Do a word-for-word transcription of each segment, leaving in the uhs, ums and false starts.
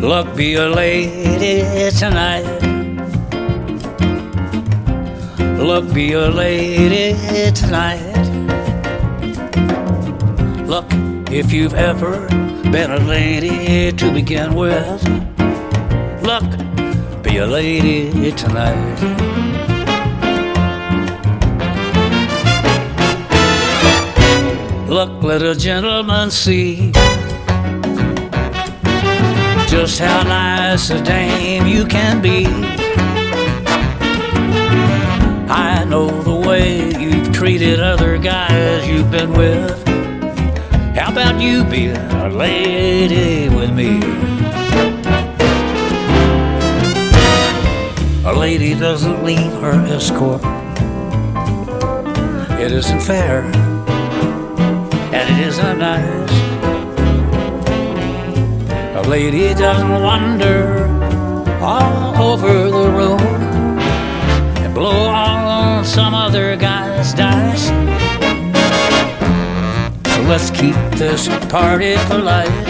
Look, be a lady tonight. Look, be a lady tonight. Look, if you've ever been a lady to begin with, look, be a lady tonight. Look, let a gentleman see just how nice a dame you can be. I know the way you've treated other guys you've been with. How about you being a lady with me? A lady doesn't leave her escort. It isn't fair, and it isn't nice. A lady doesn't wander all over the room and blow on some other guy's dice. So let's keep this party polite.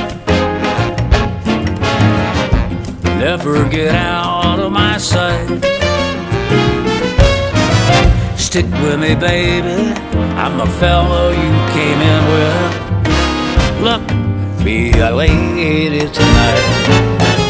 Never get out of my sight. Stick with me, baby, I'm the fellow you came in with. Look, be a lady tonight.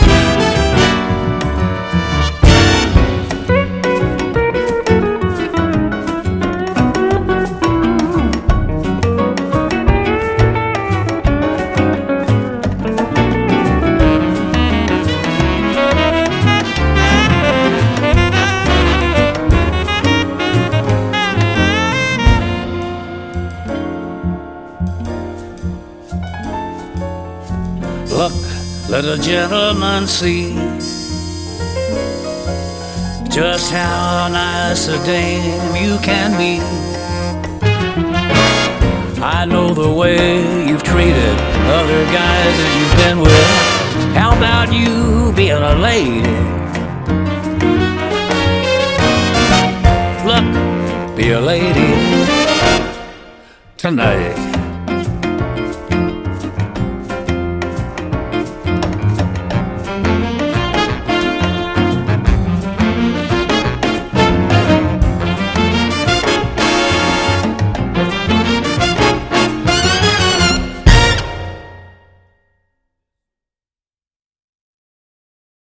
Look, let a gentleman see just how nice a dame you can be. I know the way you've treated other guys that you've been with. How about you being a lady? Look, be a lady tonight.